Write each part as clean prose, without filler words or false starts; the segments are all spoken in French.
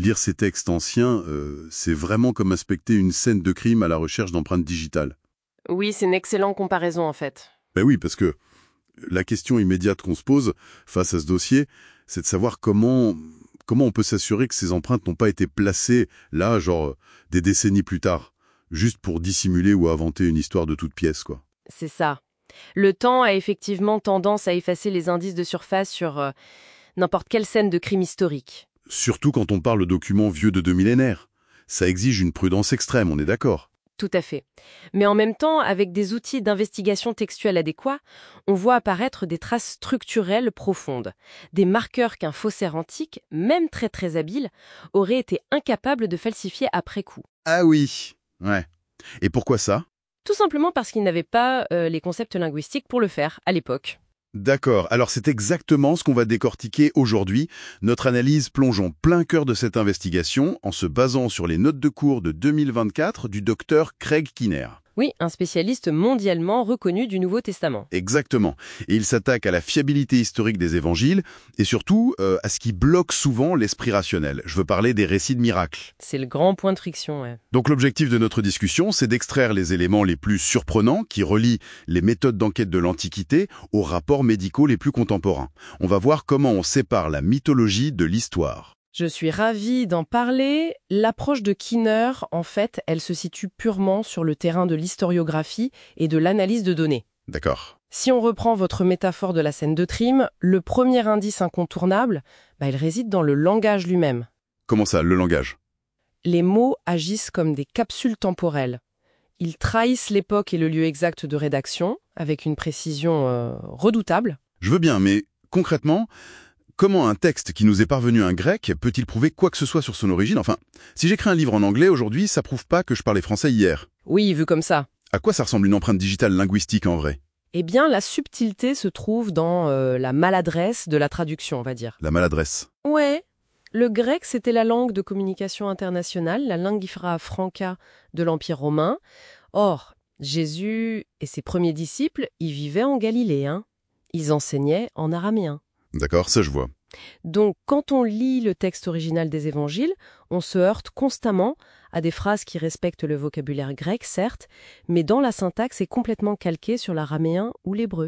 Lire ces textes anciens, c'est vraiment comme inspecter une scène de crime à la recherche d'empreintes digitales. Oui, c'est une excellente comparaison en fait. Ben oui, parce que la question immédiate qu'on se pose face à ce dossier, c'est de savoir comment on peut s'assurer que ces empreintes n'ont pas été placées là, genre des décennies plus tard, juste pour dissimuler ou inventer une histoire de toute pièce, quoi. C'est ça. Le temps a effectivement tendance à effacer les indices de surface sur n'importe quelle scène de crime historique. Surtout quand on parle de documents vieux de 2 millénaires. Ça exige une prudence extrême, on est d'accord. Tout à fait. Mais en même temps, avec des outils d'investigation textuelle adéquats, on voit apparaître des traces structurelles profondes, des marqueurs qu'un faussaire antique, même très très habile, aurait été incapable de falsifier après coup. Ah oui, ouais. Et pourquoi ça? Tout simplement parce qu'il n'avait pas les concepts linguistiques pour le faire à l'époque. D'accord, alors c'est exactement ce qu'on va décortiquer aujourd'hui. Notre analyse plonge en plein cœur de cette investigation en se basant sur les notes de cours de 2024 du docteur Craig Kinnear. Oui, un spécialiste mondialement reconnu du Nouveau Testament. Exactement. Et il s'attaque à la fiabilité historique des évangiles et surtout à ce qui bloque souvent l'esprit rationnel. Je veux parler des récits de miracles. C'est le grand point de friction, ouais. Donc l'objectif de notre discussion, c'est d'extraire les éléments les plus surprenants qui relient les méthodes d'enquête de l'Antiquité aux rapports médicaux les plus contemporains. On va voir comment on sépare la mythologie de l'histoire. Je suis ravie d'en parler. L'approche de Kinnear, en fait, elle se situe purement sur le terrain de l'historiographie et de l'analyse de données. D'accord. Si on reprend votre métaphore de la scène de crime, le premier indice incontournable, il réside dans le langage lui-même. Comment ça, le langage? Les mots agissent comme des capsules temporelles. Ils trahissent l'époque et le lieu exact de rédaction, avec une précision redoutable. Je veux bien, mais concrètement, comment un texte qui nous est parvenu en grec peut-il prouver quoi que ce soit sur son origine? Enfin, si j'écris un livre en anglais aujourd'hui, ça prouve pas que je parlais français hier. Oui, vu comme ça. À quoi ça ressemble une empreinte digitale linguistique en vrai? Eh bien, la subtilité se trouve dans la maladresse de la traduction, on va dire. La maladresse. Ouais. Le grec, c'était la langue de communication internationale, la lingua franca de l'Empire romain. Or, Jésus et ses premiers disciples y vivaient en Galilée, hein. Ils enseignaient en araméen. D'accord, ça je vois. Donc, quand on lit le texte original des évangiles, on se heurte constamment à des phrases qui respectent le vocabulaire grec, certes, mais dont la syntaxe est complètement calquée sur l'araméen ou l'hébreu.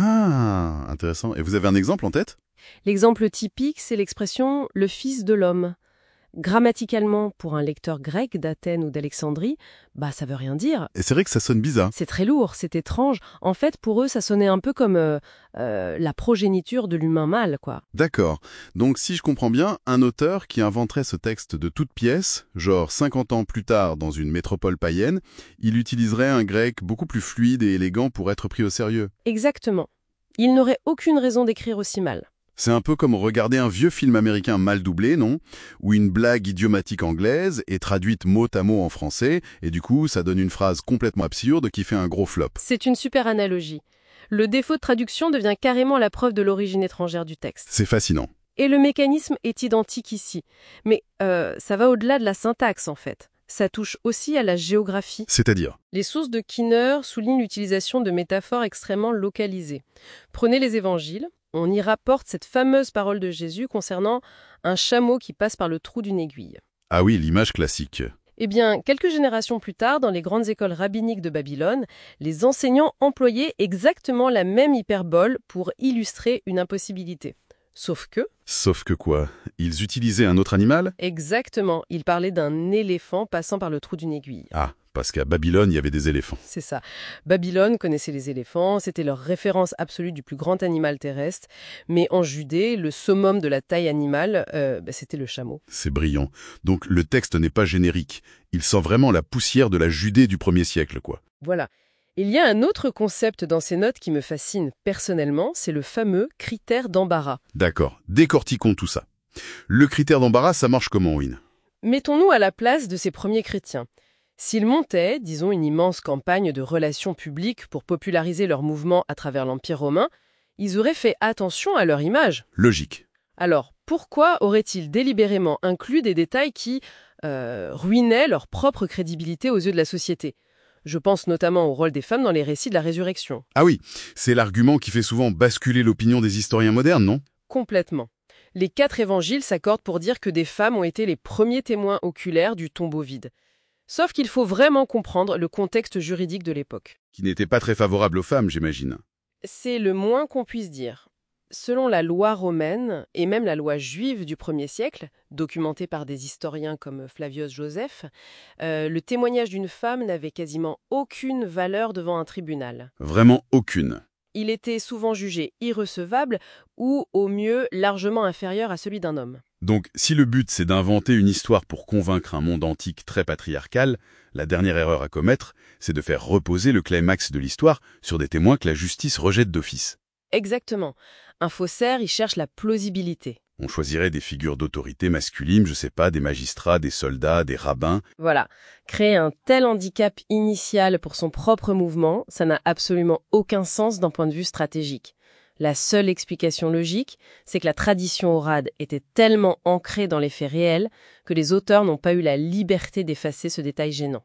Ah, intéressant. Et vous avez un exemple en tête? L'exemple typique, c'est l'expression « le fils de l'homme ». Grammaticalement, pour un lecteur grec d'Athènes ou d'Alexandrie, ça veut rien dire. Et c'est vrai que ça sonne bizarre. C'est très lourd, c'est étrange. En fait, pour eux, ça sonnait un peu comme la progéniture de l'humain mâle, quoi. D'accord. Donc si je comprends bien, un auteur qui inventerait ce texte de toutes pièces, genre 50 ans plus tard dans une métropole païenne, il utiliserait un grec beaucoup plus fluide et élégant pour être pris au sérieux. Exactement. Il n'aurait aucune raison d'écrire aussi mal. C'est un peu comme regarder un vieux film américain mal doublé, non? Où une blague idiomatique anglaise est traduite mot à mot en français, et du coup, ça donne une phrase complètement absurde qui fait un gros flop. C'est une super analogie. Le défaut de traduction devient carrément la preuve de l'origine étrangère du texte. C'est fascinant. Et le mécanisme est identique ici. Mais ça va au-delà de la syntaxe, en fait. Ça touche aussi à la géographie. C'est-à-dire? Les sources de Kinnear soulignent l'utilisation de métaphores extrêmement localisées. Prenez les évangiles. On y rapporte cette fameuse parole de Jésus concernant un chameau qui passe par le trou d'une aiguille. Ah oui, l'image classique. Eh bien, quelques générations plus tard, dans les grandes écoles rabbiniques de Babylone, les enseignants employaient exactement la même hyperbole pour illustrer une impossibilité. Sauf que quoi? Ils utilisaient un autre animal? Exactement, ils parlaient d'un éléphant passant par le trou d'une aiguille. Ah, parce qu'à Babylone, il y avait des éléphants. C'est ça. Babylone connaissait les éléphants, c'était leur référence absolue du plus grand animal terrestre. Mais en Judée, le summum de la taille animale, c'était le chameau. C'est brillant. Donc le texte n'est pas générique. Il sent vraiment la poussière de la Judée du 1er siècle, quoi. Voilà. Il y a un autre concept dans ces notes qui me fascine personnellement, c'est le fameux critère d'embarras. D'accord, décortiquons tout ça. Le critère d'embarras, ça marche comment, Win? Mettons-nous à la place de ces premiers chrétiens. S'ils montaient, disons, une immense campagne de relations publiques pour populariser leur mouvement à travers l'Empire romain, ils auraient fait attention à leur image. Logique. Alors, pourquoi auraient-ils délibérément inclus des détails qui ruinaient leur propre crédibilité aux yeux de la société ? Je pense notamment au rôle des femmes dans les récits de la résurrection. Ah oui, c'est l'argument qui fait souvent basculer l'opinion des historiens modernes, non? Complètement. Les 4 évangiles s'accordent pour dire que des femmes ont été les premiers témoins oculaires du tombeau vide. Sauf qu'il faut vraiment comprendre le contexte juridique de l'époque. Qui n'était pas très favorable aux femmes, j'imagine. C'est le moins qu'on puisse dire. Selon la loi romaine, et même la loi juive du 1er siècle, documentée par des historiens comme Flavius Joseph, le témoignage d'une femme n'avait quasiment aucune valeur devant un tribunal. Vraiment aucune. Il était souvent jugé irrecevable ou, au mieux, largement inférieur à celui d'un homme. Donc, si le but c'est d'inventer une histoire pour convaincre un monde antique très patriarcal, la dernière erreur à commettre, c'est de faire reposer le climax de l'histoire sur des témoins que la justice rejette d'office. Exactement. Un faussaire, il cherche la plausibilité. On choisirait des figures d'autorité masculines, je sais pas, des magistrats, des soldats, des rabbins. Voilà. Créer un tel handicap initial pour son propre mouvement, ça n'a absolument aucun sens d'un point de vue stratégique. La seule explication logique, c'est que la tradition orale était tellement ancrée dans les faits réels que les auteurs n'ont pas eu la liberté d'effacer ce détail gênant.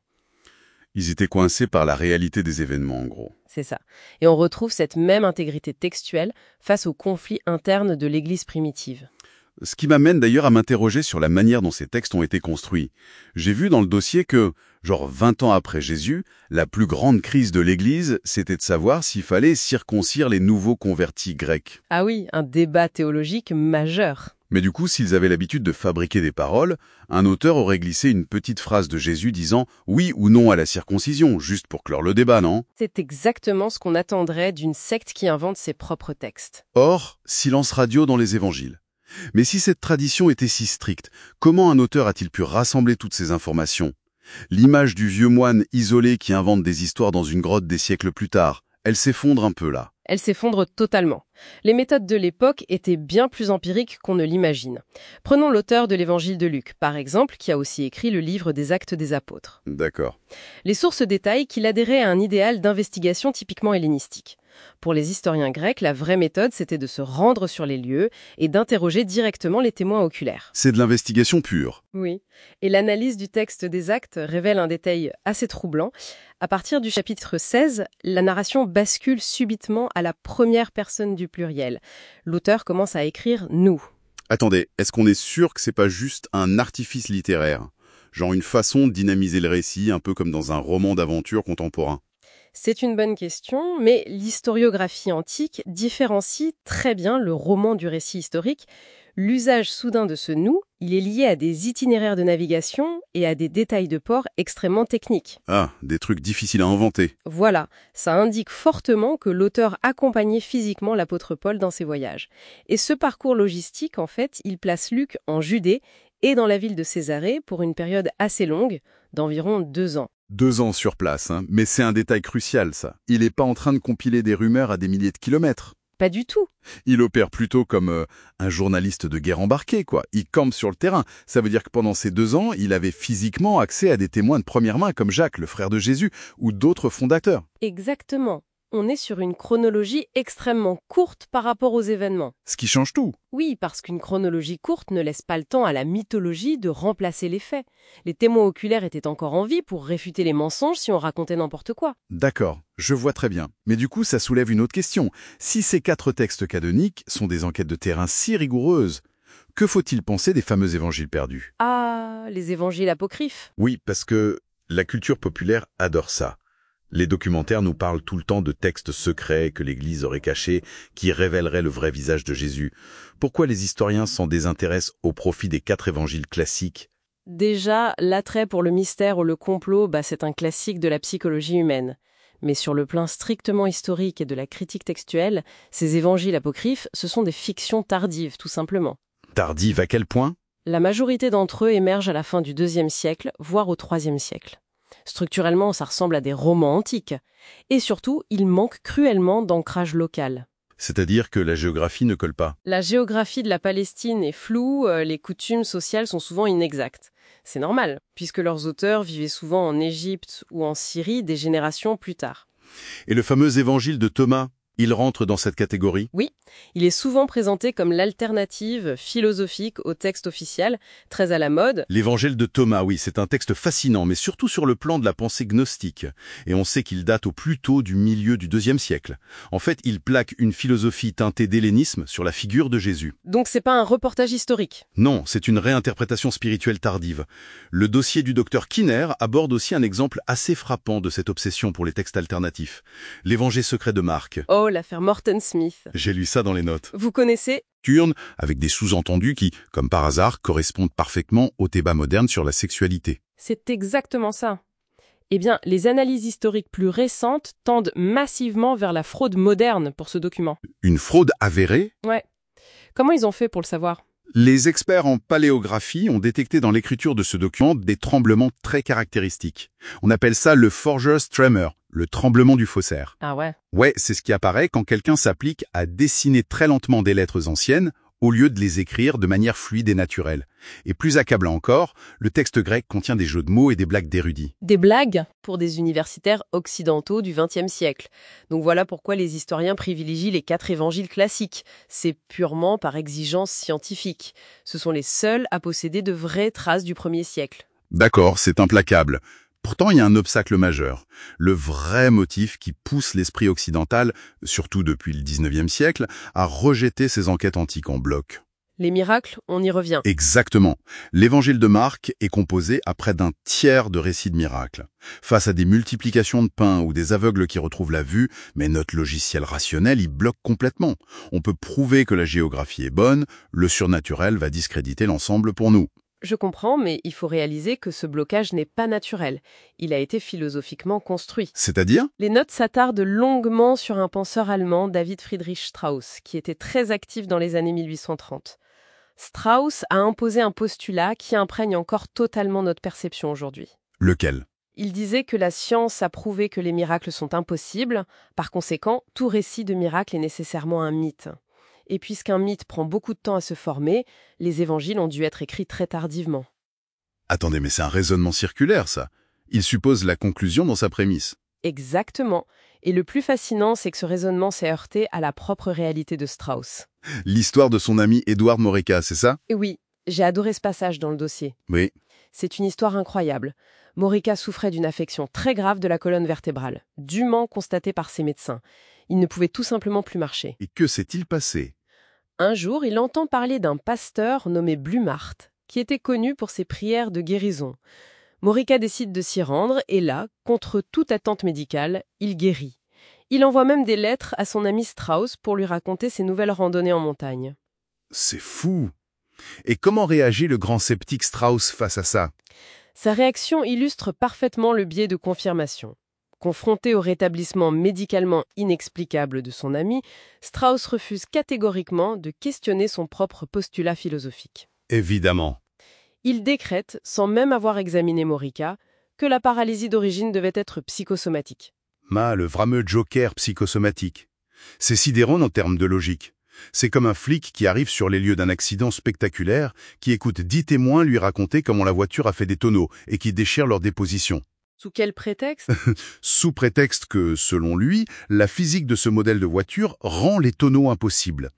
Ils étaient coincés par la réalité des événements, en gros. C'est ça. Et on retrouve cette même intégrité textuelle face aux conflits internes de l'Église primitive. Ce qui m'amène d'ailleurs à m'interroger sur la manière dont ces textes ont été construits. J'ai vu dans le dossier que, 20 ans après Jésus, la plus grande crise de l'Église, c'était de savoir s'il fallait circoncire les nouveaux convertis grecs. Ah oui, un débat théologique majeur. Mais du coup, s'ils avaient l'habitude de fabriquer des paroles, un auteur aurait glissé une petite phrase de Jésus disant « oui » ou « non » à la circoncision, juste pour clore le débat, non ? C'est exactement ce qu'on attendrait d'une secte qui invente ses propres textes. Or, silence radio dans les évangiles. Mais si cette tradition était si stricte, comment un auteur a-t-il pu rassembler toutes ces informations ? L'image du vieux moine isolé qui invente des histoires dans une grotte des siècles plus tard, elle s'effondre un peu là. Elle s'effondre totalement. Les méthodes de l'époque étaient bien plus empiriques qu'on ne l'imagine. Prenons l'auteur de l'évangile de Luc, par exemple, qui a aussi écrit le livre des Actes des Apôtres. D'accord. Les sources détaillent qu'il adhérait à un idéal d'investigation typiquement hellénistique. Pour les historiens grecs, la vraie méthode, c'était de se rendre sur les lieux et d'interroger directement les témoins oculaires. C'est de l'investigation pure. Oui, et l'analyse du texte des Actes révèle un détail assez troublant. À partir du chapitre 16, la narration bascule subitement à la première personne du pluriel. L'auteur commence à écrire « nous ». Attendez, est-ce qu'on est sûr que c'est pas juste un artifice littéraire ? Genre une façon de dynamiser le récit, un peu comme dans un roman d'aventure contemporain ? C'est une bonne question, mais l'historiographie antique différencie très bien le roman du récit historique. L'usage soudain de ce « nous », il est lié à des itinéraires de navigation et à des détails de port extrêmement techniques. Ah, des trucs difficiles à inventer. Voilà, ça indique fortement que l'auteur accompagnait physiquement l'apôtre Paul dans ses voyages. Et ce parcours logistique, en fait, il place Luc en Judée et dans la ville de Césarée pour une période assez longue, d'environ 2 ans. 2 ans sur place, hein. Mais c'est un détail crucial, ça. Il n'est pas en train de compiler des rumeurs à des milliers de kilomètres. Pas du tout. Il opère plutôt comme un journaliste de guerre embarqué, quoi. Il campe sur le terrain. Ça veut dire que pendant ces 2 ans, il avait physiquement accès à des témoins de première main comme Jacques, le frère de Jésus, ou d'autres fondateurs. Exactement. On est sur une chronologie extrêmement courte par rapport aux événements. Ce qui change tout. Oui, parce qu'une chronologie courte ne laisse pas le temps à la mythologie de remplacer les faits. Les témoins oculaires étaient encore en vie pour réfuter les mensonges si on racontait n'importe quoi. D'accord, je vois très bien. Mais du coup, ça soulève une autre question. Si ces 4 textes canoniques sont des enquêtes de terrain si rigoureuses, que faut-il penser des fameux évangiles perdus ? Ah, les évangiles apocryphes. Oui, parce que la culture populaire adore ça. Les documentaires nous parlent tout le temps de textes secrets que l'Église aurait cachés, qui révéleraient le vrai visage de Jésus. Pourquoi les historiens s'en désintéressent au profit des 4 évangiles classiques ? Déjà, l'attrait pour le mystère ou le complot, c'est un classique de la psychologie humaine. Mais sur le plan strictement historique et de la critique textuelle, ces évangiles apocryphes, ce sont des fictions tardives, tout simplement. Tardives à quel point ? La majorité d'entre eux émergent à la fin du IIe siècle, voire au IIIe siècle. Structurellement, ça ressemble à des romans antiques. Et surtout, il manque cruellement d'ancrage local. C'est-à-dire que la géographie ne colle pas. La géographie de la Palestine est floue, les coutumes sociales sont souvent inexactes. C'est normal, puisque leurs auteurs vivaient souvent en Égypte ou en Syrie des générations plus tard. Et le fameux évangile de Thomas, Il rentre dans cette catégorie? Oui, il est souvent présenté comme l'alternative philosophique au texte officiel, très à la mode. L'Évangile de Thomas, oui, c'est un texte fascinant, mais surtout sur le plan de la pensée gnostique. Et on sait qu'il date au plus tôt du milieu du IIe siècle. En fait, il plaque une philosophie teintée d'hellénisme sur la figure de Jésus. Donc c'est pas un reportage historique. Non, c'est une réinterprétation spirituelle tardive. Le dossier du docteur Kinner aborde aussi un exemple assez frappant de cette obsession pour les textes alternatifs. L'Évangile secret de Marc. Oh, l'affaire Morton Smith. J'ai lu ça dans les notes. Vous connaissez? Turne, avec des sous-entendus qui, comme par hasard, correspondent parfaitement au débat moderne sur la sexualité. C'est exactement ça. Eh bien, les analyses historiques plus récentes tendent massivement vers la fraude moderne pour ce document. Une fraude avérée? Ouais. Comment ils ont fait pour le savoir? Les experts en paléographie ont détecté dans l'écriture de ce document des tremblements très caractéristiques. On appelle ça le forger's tremor, le tremblement du faussaire. Ah ouais. Ouais, c'est ce qui apparaît quand quelqu'un s'applique à dessiner très lentement des lettres anciennes au lieu de les écrire de manière fluide et naturelle. Et plus accablant encore, le texte grec contient des jeux de mots et des blagues d'érudits. Des blagues pour des universitaires occidentaux du XXe siècle. Donc voilà pourquoi les historiens privilégient les 4 évangiles classiques. C'est purement par exigence scientifique. Ce sont les seuls à posséder de vraies traces du 1er siècle. D'accord, c'est implacable. Pourtant, il y a un obstacle majeur. Le vrai motif qui pousse l'esprit occidental, surtout depuis le XIXe siècle, à rejeter ces enquêtes antiques en bloc. Les miracles, on y revient. Exactement. L'évangile de Marc est composé à près d'un tiers de récits de miracles. Face à des multiplications de pain ou des aveugles qui retrouvent la vue, mais notre logiciel rationnel y bloque complètement. On peut prouver que la géographie est bonne, le surnaturel va discréditer l'ensemble pour nous. Je comprends, mais il faut réaliser que ce blocage n'est pas naturel. Il a été philosophiquement construit. C'est-à-dire? Les notes s'attardent longuement sur un penseur allemand, David Friedrich Strauss, qui était très actif dans les années 1830. Strauss a imposé un postulat qui imprègne encore totalement notre perception aujourd'hui. Lequel? Il disait que la science a prouvé que les miracles sont impossibles, par conséquent, tout récit de miracle est nécessairement un mythe. Et puisqu'un mythe prend beaucoup de temps à se former, les évangiles ont dû être écrits très tardivement. Attendez, mais c'est un raisonnement circulaire, ça. Il suppose la conclusion dans sa prémisse. Exactement. Et le plus fascinant, c'est que ce raisonnement s'est heurté à la propre réalité de Strauss. L'histoire de son ami Edward Morica, c'est ça? Et oui, j'ai adoré ce passage dans le dossier. Oui. C'est une histoire incroyable. Morica souffrait d'une affection très grave de la colonne vertébrale, dûment constatée par ses médecins. Il ne pouvait tout simplement plus marcher. Et que s'est-il passé? Un jour, il entend parler d'un pasteur nommé Blumart, qui était connu pour ses prières de guérison. Morica décide de s'y rendre et là, contre toute attente médicale, il guérit. Il envoie même des lettres à son ami Strauss pour lui raconter ses nouvelles randonnées en montagne. C'est fou! Et comment réagit le grand sceptique Strauss face à ça? Sa réaction illustre parfaitement le biais de confirmation. Confronté au rétablissement médicalement inexplicable de son ami, Strauss refuse catégoriquement de questionner son propre postulat philosophique. Évidemment. Il décrète, sans même avoir examiné Morica, que la paralysie d'origine devait être psychosomatique. Le fameux joker psychosomatique. C'est sidérant en termes de logique. C'est comme un flic qui arrive sur les lieux d'un accident spectaculaire, qui écoute 10 témoins lui raconter comment la voiture a fait des tonneaux et qui déchire leur déposition. Sous quel prétexte? Sous prétexte que, selon lui, la physique de ce modèle de voiture rend les tonneaux impossibles.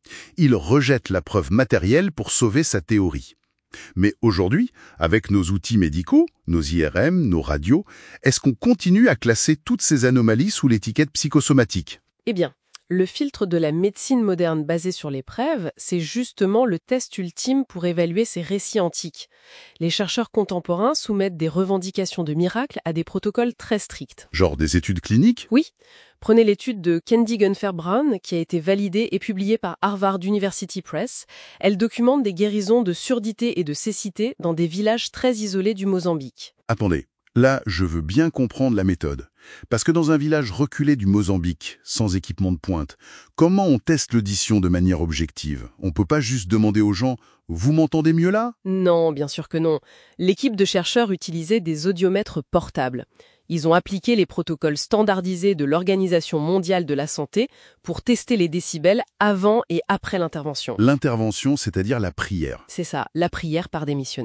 Il rejette la preuve matérielle pour sauver sa théorie. Mais aujourd'hui, avec nos outils médicaux, nos IRM, nos radios, est-ce qu'on continue à classer toutes ces anomalies sous l'étiquette psychosomatique? Eh bien, le filtre de la médecine moderne basé sur les preuves, c'est justement le test ultime pour évaluer ces récits antiques. Les chercheurs contemporains soumettent des revendications de miracles à des protocoles très stricts. Genre des études cliniques? Oui. Prenez l'étude de Candy Gunfer-Brown, qui a été validée et publiée par Harvard University Press. Elle documente des guérisons de surdité et de cécité dans des villages très isolés du Mozambique. Attendez, là, je veux bien comprendre la méthode. Parce que dans un village reculé du Mozambique, sans équipement de pointe, comment on teste l'audition de manière objective? On peut pas juste demander aux gens « Vous m'entendez mieux là ?» Non, bien sûr que non. L'équipe de chercheurs utilisait des audiomètres portables. Ils ont appliqué les protocoles standardisés de l'Organisation mondiale de la santé pour tester les décibels avant et après l'intervention. L'intervention, c'est-à-dire la prière. C'est ça, la prière par des missionnaires.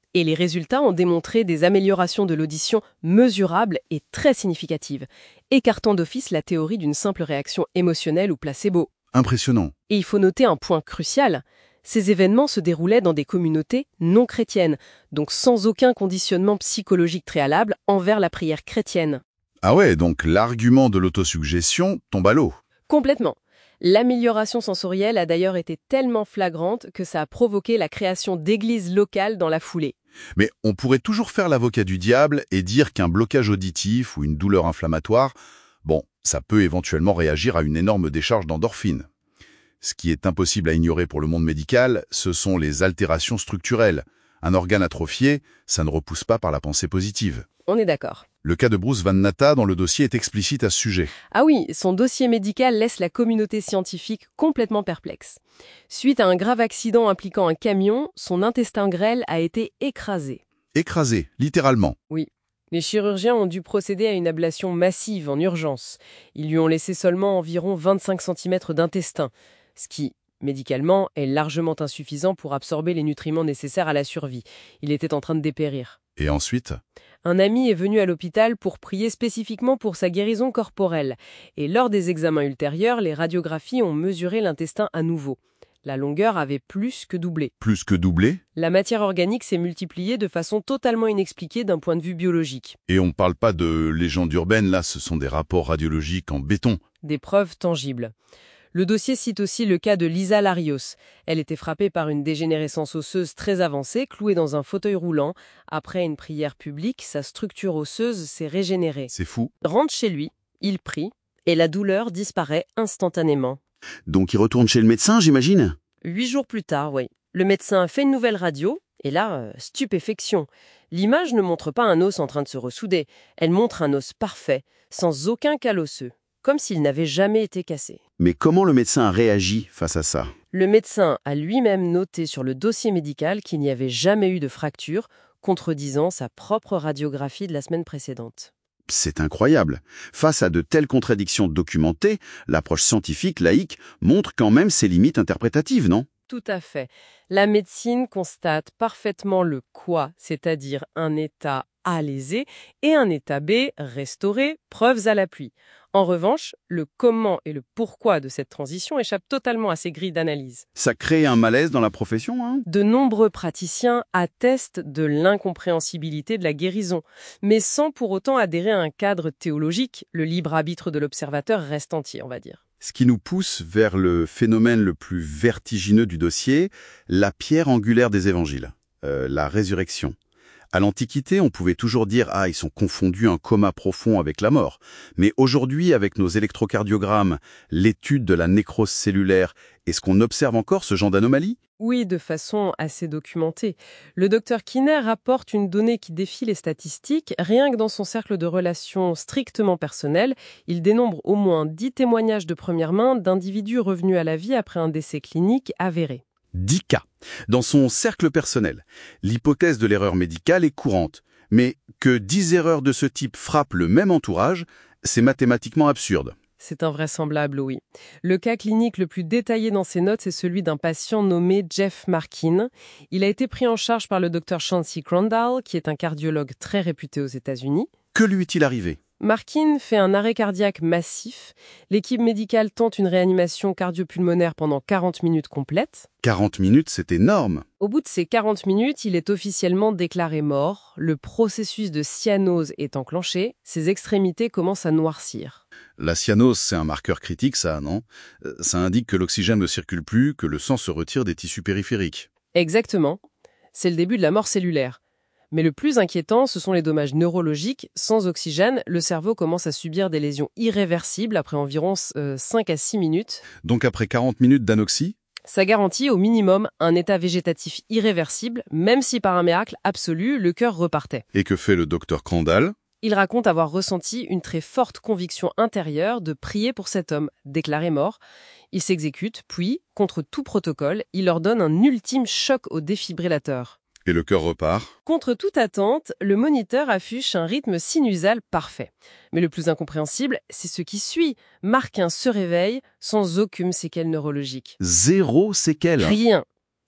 Et les résultats ont démontré des améliorations de l'audition mesurables et très significatives, écartant d'office la théorie d'une simple réaction émotionnelle ou placebo. Impressionnant. Et il faut noter un point crucial. Ces événements se déroulaient dans des communautés non chrétiennes, donc sans aucun conditionnement psychologique préalable envers la prière chrétienne. Ah ouais, donc l'argument de l'autosuggestion tombe à l'eau. Complètement. L'amélioration sensorielle a d'ailleurs été tellement flagrante que ça a provoqué la création d'églises locales dans la foulée. Mais on pourrait toujours faire l'avocat du diable et dire qu'un blocage auditif ou une douleur inflammatoire, bon, ça peut éventuellement réagir à une énorme décharge d'endorphines. Ce qui est impossible à ignorer pour le monde médical, ce sont les altérations structurelles. Un organe atrophié, ça ne repousse pas par la pensée positive. On est d'accord. Le cas de Bruce Van Natta dans le dossier est explicite à ce sujet. Ah oui, son dossier médical laisse la communauté scientifique complètement perplexe. Suite à un grave accident impliquant un camion, son intestin grêle a été écrasé. Écrasé, littéralement. Oui. Les chirurgiens ont dû procéder à une ablation massive en urgence. Ils lui ont laissé seulement environ 25 cm d'intestin, ce qui, médicalement, est largement insuffisant pour absorber les nutriments nécessaires à la survie. Il était en train de dépérir. Et ensuite ? Un ami est venu à l'hôpital pour prier spécifiquement pour sa guérison corporelle. Et lors des examens ultérieurs, les radiographies ont mesuré l'intestin à nouveau. La longueur avait plus que doublé. Plus que doublé ? La matière organique s'est multipliée de façon totalement inexpliquée d'un point de vue biologique. Et on ne parle pas de légendes urbaines, là, ce sont des rapports radiologiques en béton. Des preuves tangibles. Le dossier cite aussi le cas de Lisa Larios. Elle était frappée par une dégénérescence osseuse très avancée, clouée dans un fauteuil roulant. Après une prière publique, sa structure osseuse s'est régénérée. C'est fou. Rentre chez lui, il prie, et la douleur disparaît instantanément. Donc il retourne chez le médecin, j'imagine ? 8 jours plus tard, oui. Le médecin fait une nouvelle radio, et là, stupéfaction. L'image ne montre pas un os en train de se ressouder, elle montre un os parfait, sans aucun cal osseux, comme s'il n'avait jamais été cassé. Mais comment le médecin a réagi face à ça ? Le médecin a lui-même noté sur le dossier médical qu'il n'y avait jamais eu de fracture, contredisant sa propre radiographie de la semaine précédente. C'est incroyable. Face à de telles contradictions documentées, l'approche scientifique, laïque, montre quand même ses limites interprétatives, non ? Tout à fait. La médecine constate parfaitement le quoi, c'est-à-dire un état A lésé et un état B restauré, preuves à l'appui. En revanche, le comment et le pourquoi de cette transition échappent totalement à ces grilles d'analyse. Ça crée un malaise dans la profession, hein ? De nombreux praticiens attestent de l'incompréhensibilité de la guérison, mais sans pour autant adhérer à un cadre théologique. Le libre arbitre de l'observateur reste entier, on va dire. Ce qui nous pousse vers le phénomène le plus vertigineux du dossier, la pierre angulaire des évangiles, la résurrection. À l'Antiquité, on pouvait toujours dire « Ah, ils sont confondus un coma profond avec la mort ». Mais aujourd'hui, avec nos électrocardiogrammes, l'étude de la nécrose cellulaire, est-ce qu'on observe encore ce genre d'anomalie ? Oui, de façon assez documentée. Le docteur Kinner rapporte une donnée qui défie les statistiques. Rien que dans son cercle de relations strictement personnel, il dénombre au moins 10 témoignages de première main d'individus revenus à la vie après un décès clinique avéré. 10 cas. Dans son cercle personnel, l'hypothèse de l'erreur médicale est courante. Mais que 10 erreurs de ce type frappent le même entourage, c'est mathématiquement absurde. C'est invraisemblable, oui. Le cas clinique le plus détaillé dans ses notes, c'est celui d'un patient nommé Jeff Markin. Il a été pris en charge par le docteur Chauncey Crandall, qui est un cardiologue très réputé aux États-Unis. Que lui est-il arrivé ? Markin fait un arrêt cardiaque massif. L'équipe médicale tente une réanimation cardiopulmonaire pendant 40 minutes complètes. 40 minutes, c'est énorme. Au bout de ces 40 minutes, il est officiellement déclaré mort. Le processus de cyanose est enclenché. Ses extrémités commencent à noircir. La cyanose, c'est un marqueur critique, ça, non ? Ça indique que l'oxygène ne circule plus, que le sang se retire des tissus périphériques. Exactement. C'est le début de la mort cellulaire. Mais le plus inquiétant, ce sont les dommages neurologiques. Sans oxygène, le cerveau commence à subir des lésions irréversibles après environ 5 à 6 minutes. Donc après 40 minutes d'anoxie ? Ça garantit au minimum un état végétatif irréversible, même si par un miracle absolu, le cœur repartait. Et que fait le docteur Crandall ? Il raconte avoir ressenti une très forte conviction intérieure de prier pour cet homme, déclaré mort. Il s'exécute, puis, contre tout protocole, il ordonne un ultime choc au défibrillateur. Et le cœur repart ? Contre toute attente, le moniteur affiche un rythme sinusal parfait. Mais le plus incompréhensible, c'est ce qui suit. Markin se réveille sans aucune séquelle neurologique. 0 séquelles. Rien.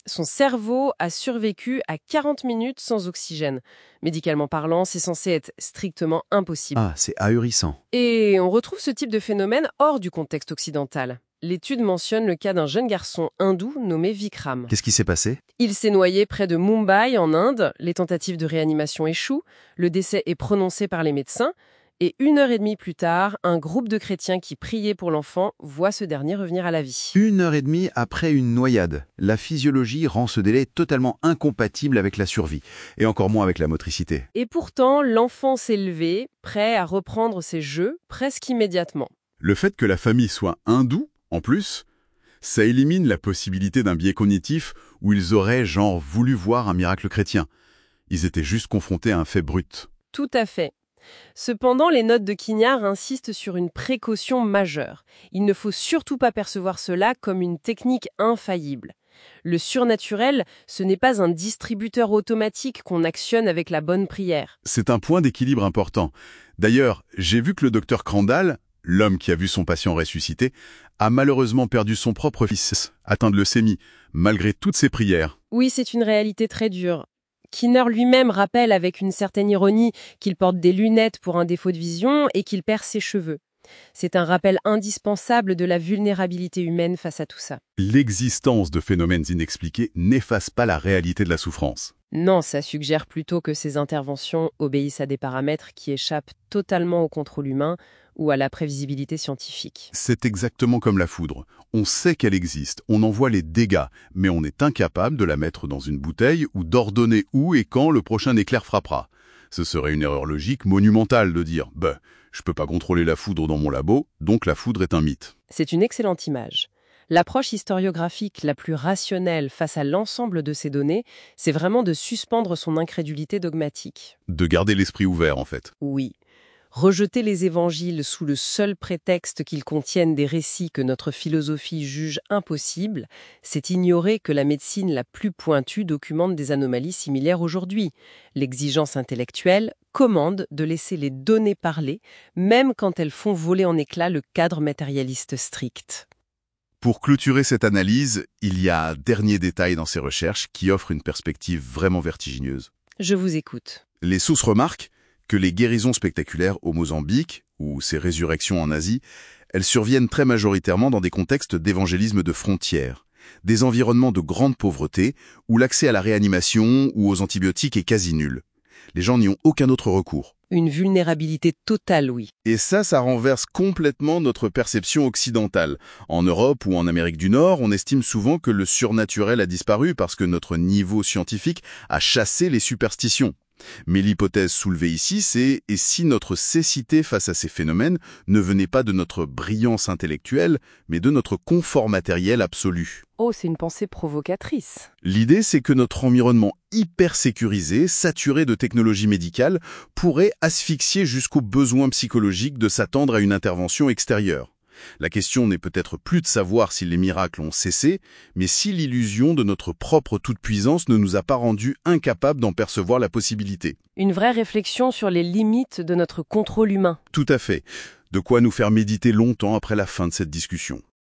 Son cerveau a survécu à 40 minutes sans oxygène. Médicalement parlant, c'est censé être strictement impossible. Ah, c'est ahurissant. Et on retrouve ce type de phénomène hors du contexte occidental. L'étude mentionne le cas d'un jeune garçon hindou nommé Vikram. Qu'est-ce qui s'est passé? Il s'est noyé près de Mumbai, en Inde. Les tentatives de réanimation échouent. Le décès est prononcé par les médecins. Et 1 heure et demie plus tard, un groupe de chrétiens qui priaient pour l'enfant voit ce dernier revenir à la vie. 1 heure et demie après une noyade. La physiologie rend ce délai totalement incompatible avec la survie, et encore moins avec la motricité. Et pourtant, l'enfant s'est levé, prêt à reprendre ses jeux presque immédiatement. Le fait que la famille soit hindoue, en plus, ça élimine la possibilité d'un biais cognitif où ils auraient, genre, voulu voir un miracle chrétien. Ils étaient juste confrontés à un fait brut. Tout à fait. Cependant, les notes de Quignard insistent sur une précaution majeure. Il ne faut surtout pas percevoir cela comme une technique infaillible. Le surnaturel, ce n'est pas un distributeur automatique qu'on actionne avec la bonne prière. C'est un point d'équilibre important. D'ailleurs, j'ai vu que le docteur Crandall, l'homme qui a vu son patient ressusciter, a malheureusement perdu son propre fils, atteint de leucémie, malgré toutes ses prières. Oui, c'est une réalité très dure. Kinner lui-même rappelle avec une certaine ironie qu'il porte des lunettes pour un défaut de vision et qu'il perd ses cheveux. C'est un rappel indispensable de la vulnérabilité humaine face à tout ça. L'existence de phénomènes inexpliqués n'efface pas la réalité de la souffrance. Non, ça suggère plutôt que ces interventions obéissent à des paramètres qui échappent totalement au contrôle humain ou à la prévisibilité scientifique. C'est exactement comme la foudre. On sait qu'elle existe, on en voit les dégâts, mais on est incapable de la mettre dans une bouteille ou d'ordonner où et quand le prochain éclair frappera. Ce serait une erreur logique monumentale de dire « je peux pas contrôler la foudre dans mon labo, donc la foudre est un mythe ». C'est une excellente image. L'approche historiographique la plus rationnelle face à l'ensemble de ces données, c'est vraiment de suspendre son incrédulité dogmatique. De garder l'esprit ouvert, en fait. Oui. Rejeter les évangiles sous le seul prétexte qu'ils contiennent des récits que notre philosophie juge impossibles, c'est ignorer que la médecine la plus pointue documente des anomalies similaires aujourd'hui. L'exigence intellectuelle commande de laisser les données parler, même quand elles font voler en éclats le cadre matérialiste strict. Pour clôturer cette analyse, il y a un dernier détail dans ces recherches qui offre une perspective vraiment vertigineuse. Je vous écoute. Les sources remarquent que les guérisons spectaculaires au Mozambique, ou ces résurrections en Asie, elles surviennent très majoritairement dans des contextes d'évangélisme de frontières, des environnements de grande pauvreté, où l'accès à la réanimation ou aux antibiotiques est quasi nul. Les gens n'y ont aucun autre recours. Une vulnérabilité totale, oui. Et ça renverse complètement notre perception occidentale. En Europe ou en Amérique du Nord, on estime souvent que le surnaturel a disparu parce que notre niveau scientifique a chassé les superstitions. Mais l'hypothèse soulevée ici, c'est « et si notre cécité face à ces phénomènes ne venait pas de notre brillance intellectuelle, mais de notre confort matériel absolu ?» Oh, c'est une pensée provocatrice. L'idée, c'est que notre environnement hyper sécurisé, saturé de technologies médicales, pourrait asphyxier jusqu'au besoin psychologique de s'attendre à une intervention extérieure. La question n'est peut-être plus de savoir si les miracles ont cessé, mais si l'illusion de notre propre toute-puissance ne nous a pas rendus incapables d'en percevoir la possibilité. Une vraie réflexion sur les limites de notre contrôle humain. Tout à fait. De quoi nous faire méditer longtemps après la fin de cette discussion.